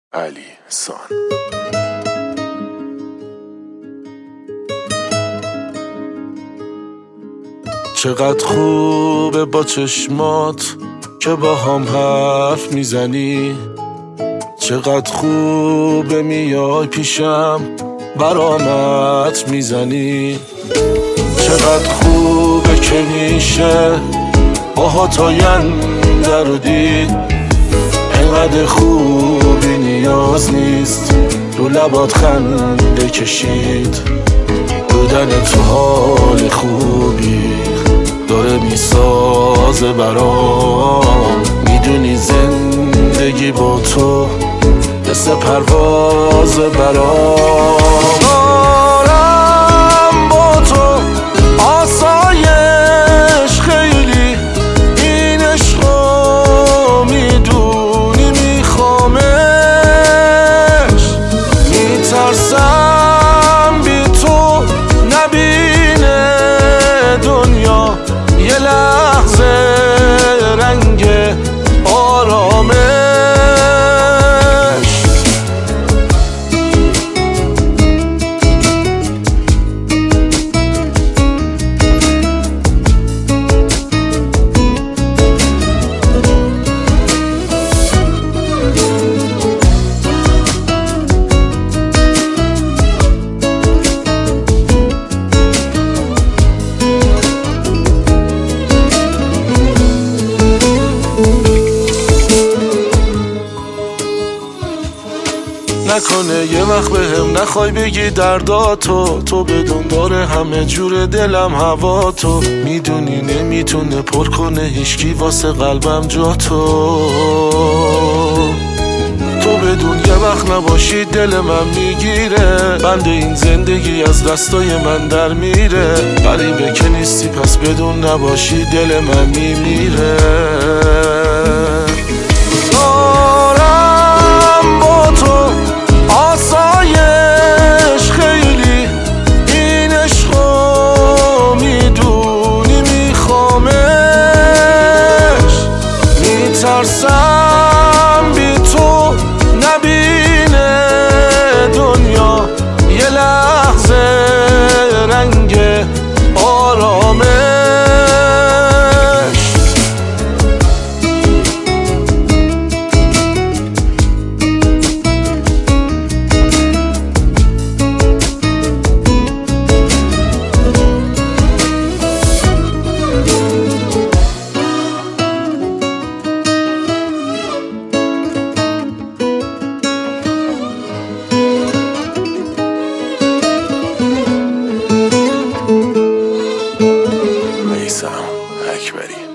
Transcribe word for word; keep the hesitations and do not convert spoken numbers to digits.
علی سان. چقدر خوبه با چشمات که با هم حرف میزنی، چقدر خوبه میای پیشم برامت میزنی، چقدر خوبه که میشه باهات آینده رو دید، اینقدر خوبی نیاز نیست رو لبات خنده کشید، بودن تو حال خوبی داره میسازه برام، میدونی زندگی با تو مثل پرواز برام، دارم با تو آسایش خیلی، این عشقو میدونی میخوامش، میترسم بی تو نبینه دنیا یه لحظه رنگ آرامش. نکنه یه وقت بهم نخوای بگی درداتو، تو بدون داره همه جور دلم هوا تو، میدونی نمیتونه پر کنه هیچکی واسه قلبم جا تو، تو بدون یه وقت نباشی دل من میگیره، بند این زندگی از دستای من در میره، غریبه که نیستی پس بدون نباشی دل من میمیره. ترسم بی تو نبینه دنیا یه لحظه رنگ آرامش. میثم اکبری.